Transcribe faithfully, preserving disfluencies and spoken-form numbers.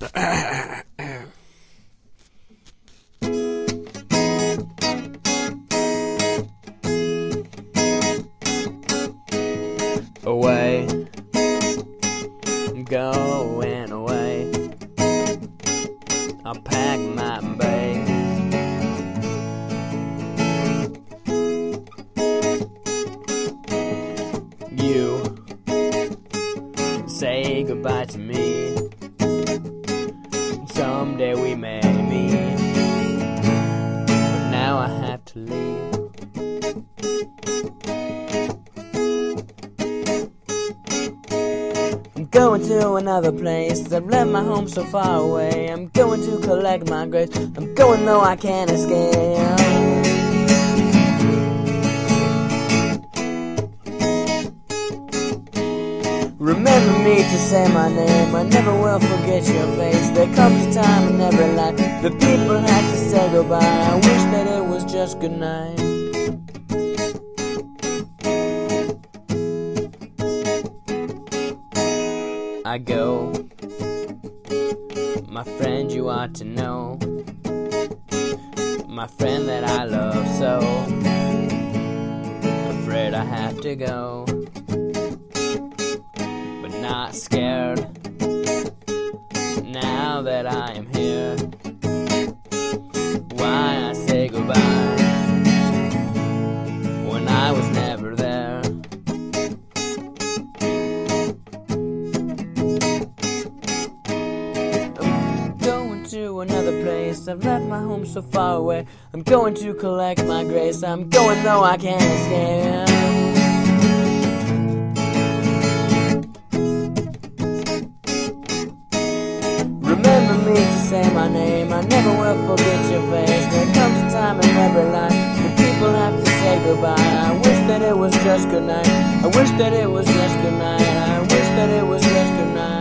Away, going away. I'll pack my bag. You say goodbye to me. Someday we may meet, but now I have to leave. I'm going to another place. I've left my home so far away. I'm going to collect my grades. I'm going though I can't escape. Remember me to say my name. I never will forget your face. There comes a time in every life the people have to say goodbye. I wish that it was just good night. I go, my friend, you ought to know, my friend that I love so. Afraid I have to go, but not scared. Now that I am here, why I say goodbye when I was never there. To another place. I've left my home so far away. I'm going to collect my grace. I'm going though I can't escape. Remember me to say my name. I never will forget your face. There comes a time in every life when people have to say goodbye. I wish that it was just good night. I wish that it was just good night. I wish that it was just good night.